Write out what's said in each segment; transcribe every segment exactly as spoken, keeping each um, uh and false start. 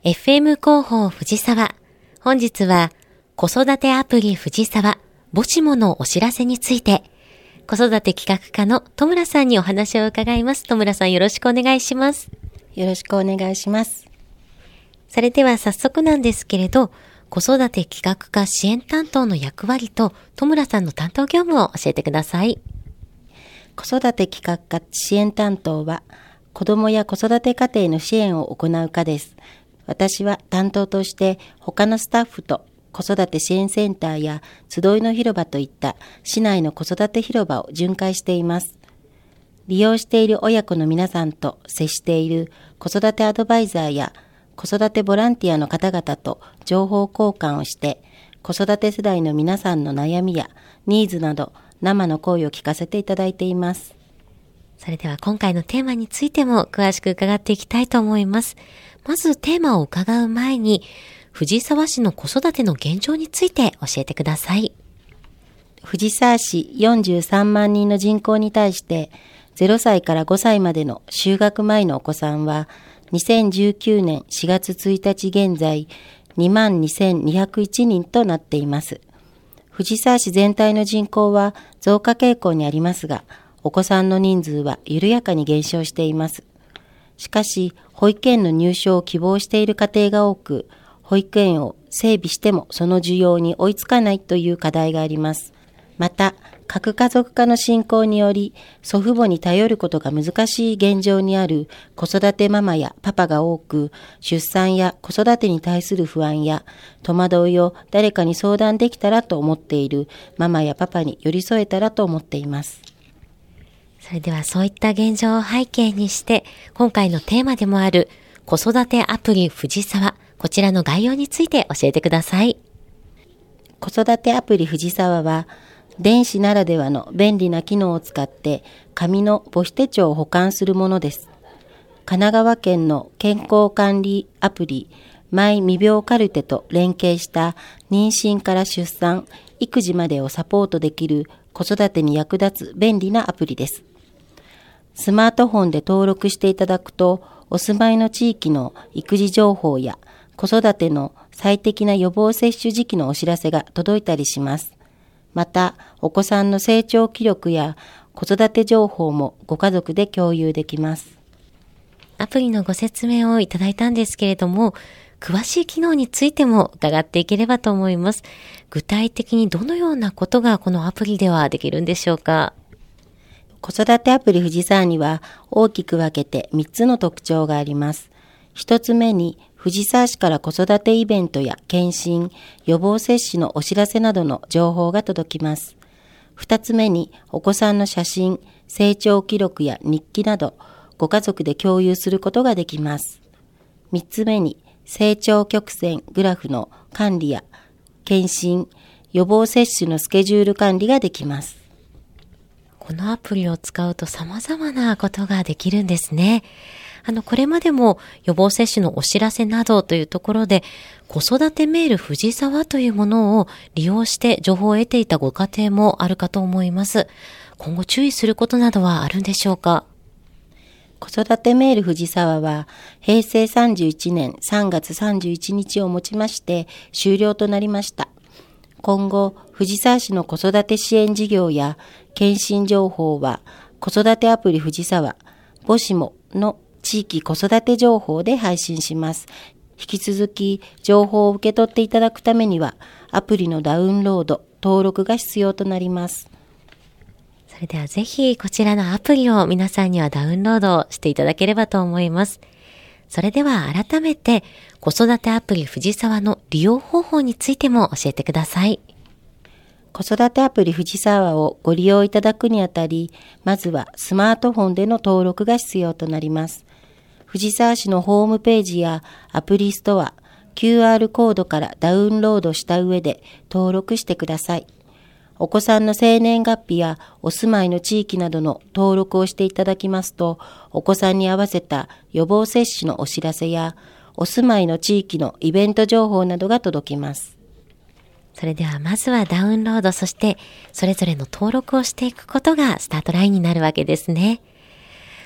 エフエム 広報藤沢。本日は子育てアプリ藤沢ぼしものお知らせについて、子育て企画課の戸村さんにお話を伺います。戸村さん、よろしくお願いします。 よろしくお願いします。 それでは早速なんですけれど、子育て企画課支援担当の役割と戸村さんの担当業務を教えてください。 子育て企画課支援担当は、子どもや子育て家庭の支援を行う課です。私は担当として他のスタッフと子育て支援センターや集いの広場といった市内の子育て広場を巡回しています。利用している親子の皆さんと接している子育てアドバイザーや子育てボランティアの方々と情報交換をして、子育て世代の皆さんの悩みやニーズなど生の声を聞かせていただいています。 それでは今回のテーマについても詳しく伺っていきたいと思います。まずテーマを伺う前に、藤沢市の子育ての現状について教えてください。 藤沢市よんじゅうさんまんにんの人口に対して、ゼロさいからごさいまでの就学前のお子さんは、にせんじゅうきゅうねんしがつついたち現在、にまんにせんにひゃくいちにんとなっています。藤沢市全体の人口は増加傾向にありますが、お子さんの人数は緩やかに減少しています。しかし、保育園の入所を希望している家庭が多く、保育園を整備してもその需要に追いつかないという課題があります。また、核家族化の進行により、祖父母に頼ることが難しい現状にある子育てママやパパが多く、出産や子育てに対する不安や戸惑いを誰かに相談できたらと思っているママやパパに寄り添えたらと思っています。 それではそういった現状を背景にして、今回のテーマでもある子育てアプリ藤沢、こちらの概要について教えてください。 子育てアプリ藤沢は、電子ならではの便利な機能を使って紙の母子手帳を保管するものです。神奈川県の健康管理アプリマイ未病カルテと連携した妊娠から出産、育児までをサポートできる子育てに役立つ便利なアプリです。スマートフォンで登録していただくと、お住まいの地域の育児情報や子育ての最適な予防接種時期のお知らせが届いたりします。また、お子さんの成長記録や子育て情報もご家族で共有できます。 アプリのご説明をいただいたんですけれども、詳しい機能についても伺っていければと思います。具体的にどのようなことがこのアプリではできるんでしょうか？ 子育てアプリ藤沢には大きく分けてみっつの特徴があります。ひとつめに藤沢市から子育てイベントや検診、予防接種のお知らせなどの情報が届きます。ふたつめにお子さんの写真、成長記録や日記などご家族で共有することができます。みっつめに成長曲線グラフの管理や検診、予防接種のスケジュール管理ができます。 このアプリを使うと様々なことができるんですね。あの、これまでも予防接種のお知らせなどというところで、子育てメール藤沢というものを利用して情報を得ていたご家庭もあるかと思います。今後注意することなどはあるんでしょうか？ 子育てメール藤沢は、へいせいさんじゅういちねんさんがつさんじゅういちにちをもちまして終了となりました。今後、藤沢市の子育て支援事業や検診情報は、子育てアプリ藤沢、ぼしもの地域子育て情報で配信します。引き続き、情報を受け取っていただくためには、アプリのダウンロード、登録が必要となります。 それではぜひこちらのアプリを皆さんにはダウンロードしていただければと思います。それでは改めて子育てアプリ藤沢の利用方法についても教えてください。 子育てアプリ藤沢をご利用いただくにあたり、まずはスマートフォンでの登録が必要となります。藤沢市のホームページやアプリストア、キューアール コードからダウンロードした上で登録してください。お子さんの生年月日やお住まいの地域などの登録をしていただきますと、お子さんに合わせた予防接種のお知らせや、お住まいの地域のイベント情報などが届きます。 それではまずはダウンロード、そしてそれぞれの登録をしていくことがスタートラインになるわけですね。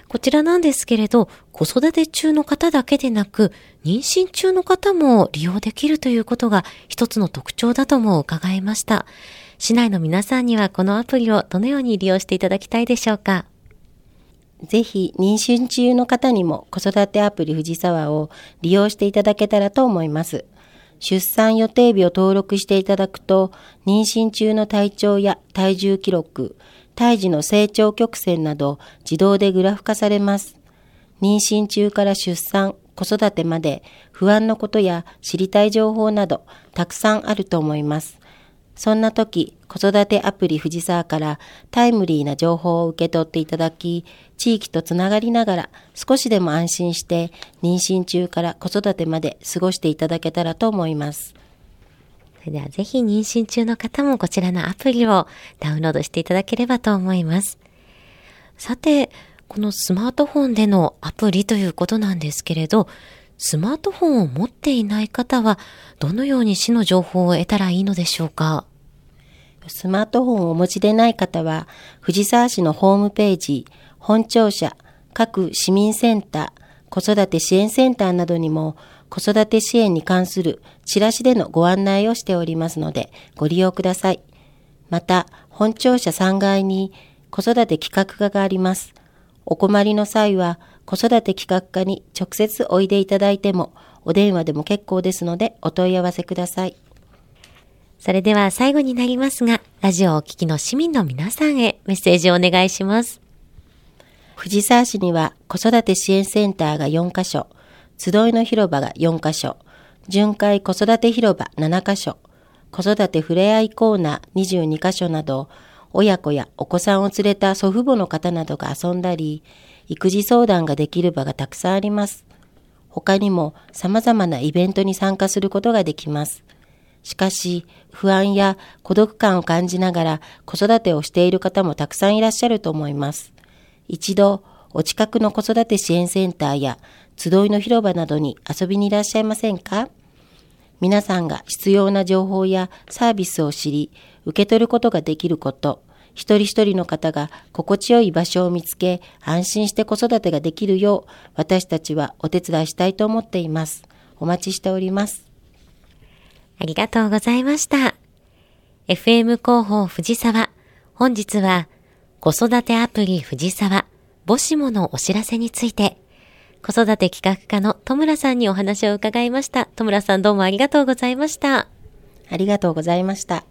こちらなんですけれど、子育て中の方だけでなく、妊娠中の方も利用できるということが一つの特徴だとも伺いました。市内の皆さんにはこのアプリをどのように利用していただきたいでしょうか？ ぜひ妊娠中の方にも子育てアプリ藤沢を利用していただけたらと思います。出産予定日を登録していただくと、妊娠中の体調や体重記録、胎児の成長曲線など自動でグラフ化されます。妊娠中から出産、子育てまで不安のことや知りたい情報などたくさんあると思います。そんな時、子育てアプリ藤沢からタイムリーな情報を受け取っていただき、地域とつながりながら少しでも安心して妊娠中から子育てまで過ごしていただけたらと思います。 それではぜひ妊娠中の方もこちらのアプリをダウンロードしていただければと思います。さて、このスマートフォンでのアプリということなんですけれど、スマートフォンを持っていない方はどのように市の情報を得たらいいのでしょうか？ スマートフォンをお持ちでない方は、藤沢市のホームページ、本庁舎、各市民センター、子育て支援センターなどにも子育て支援に関するチラシでのご案内をしておりますのでご利用ください。また、本庁舎さんがいに子育て企画課があります。お困りの際は子育て企画課に直接おいでいただいてもお電話でも結構ですのでお問い合わせください。 それでは最後になりますが、ラジオをお聞きの市民の皆さんへメッセージをお願いします。 藤沢市には子育て支援センターがよんかしょ、集いの広場がよんかしょ、巡回子育て広場ななかしょ、子育てふれあいコーナーにじゅうにかしょなど、親子やお子さんを連れた祖父母の方などが遊んだり、育児相談ができる場がたくさんあります。他にも様々なイベントに参加することができます。しかし、不安や孤独感を感じながら子育てをしている方もたくさんいらっしゃると思います。一度、お近くの子育て支援センターや集いの広場などに遊びにいらっしゃいませんか？皆さんが必要な情報やサービスを知り、受け取ることができること、一人一人の方が心地よい場所を見つけ、安心して子育てができるよう、私たちはお手伝いしたいと思っています。お待ちしております。 ありがとうございました。エフエム 広報藤沢。本日は子育てアプリ藤沢母子ものお知らせについて、子育て企画課の戸村さんにお話を伺いました。戸村さん、どうもありがとうございました。 ありがとうございました。